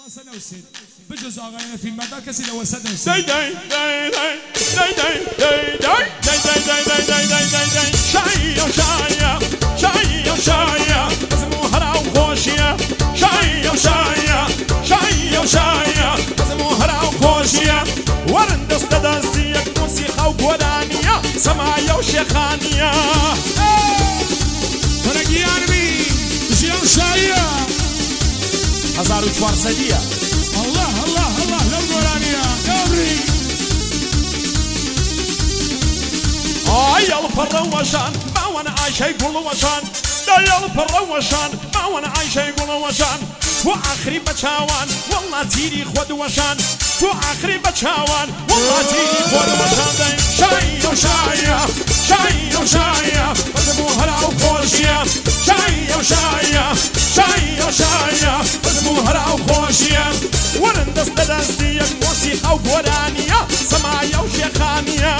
سنة وسيد بجوز أغاني في المدرسة لو سنة وسيد داي داي داي داي داي داي داي داي داي داي داي داي داي داي شاية وشاية شاية وشاية لازم هرا وخوشية شاية وشاية شاية وشاية لازم هرا وخوشية ورند استدازيك موسيقى وقرانية سماية وشيخانية ورقي عربي جيان شاية 1400 الله الله الله لو قرانية دوري يا الفروشان ما وانا عايشه يقول وشان لا يا الفروشان ما وانا عايشه يقول وشان واخري بتشاوان والله تيري خود وشان واخري بتشاوان والله تيري خود وشان شاي وشاية شاي وشاية مذبوها وخوشية شاي وشاية شاي وشاية مذبوها وخوشية ورند استدازية موسيقى وقرانية سماية وشيخانية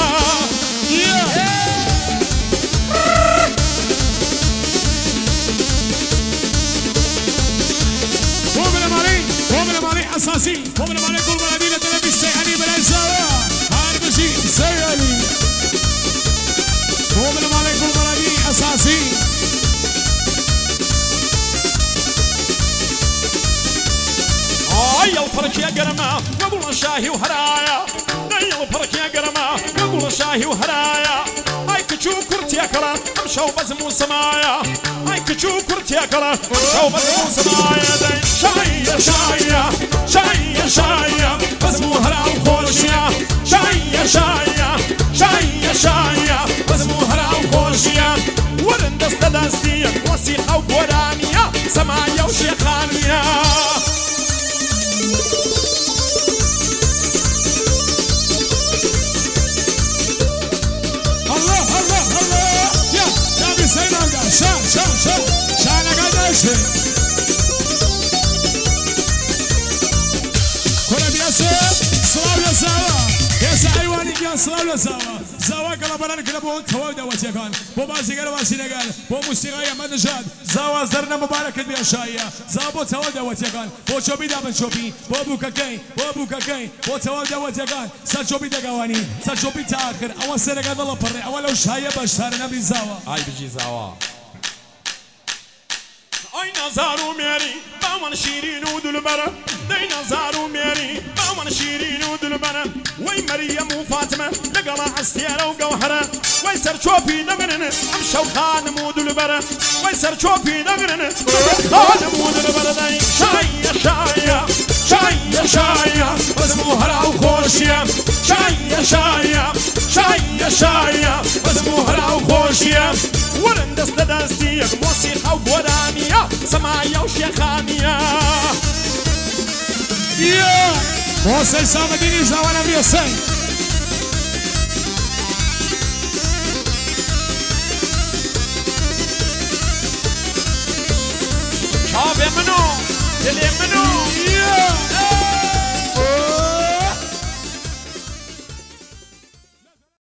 أساسي ومن مالك المدينة ترى بالسيحاني بالعزاوة هاي بجي زيراني ومن مالك المدينة أساسي يا الفرق يا قرمة قبل شاهي وهرايا يا الفرق يا قرمة قبل شاهي وهرايا هاي كتشو كرت يا كرا امشوا بزمو سمايا هاي كتشو كرت يا كرا امشوا بزمو سمايا شاية شاية شاية شاية بزمو هرا وخوشية شاية شاية شاية شاية بزمو هرا وخوشية ورند استدازية موسيقى وقرانية سمايا وشيخانية شان قداشي كل بيسوع صلاة الزاوة يا سعيواني يا صلاة الزاوة زاوة كلا بران كلا بون تودا وتيكان بو بازي قال واسي نقال بو موسيقى يا مدجاد زاوة زرنا مبارك بيشايا زاوة بو تودا وتيكان بو شوبي دابن شوبي بو بوكا كاي بو تودا وتيكان سا شوبي دقواني سا شوبي تاخر اول سنة قال الله بري اول شايا بشتار نبي زاوة هاي بيجي زاوة أي نزارو ميري باون شيرين ودل برا دي نزارو ميري باون شيرين ودل برا وي مريم وفاطمة لقلا عستيرة وقوهرة وي سرشوبي نمرن امشو خان مودل برا وي سرشوبي نمرن خان مودل برا دي شاية شاية شاية شاية بزموهرة وخوشية شاية شاية شاية شاية بزموهرة وخوشية ورند استدازية موسيقى وقرانية سماية وشيخانية يا موسى سامديني زوانا بيسن شوفي منو دلي منو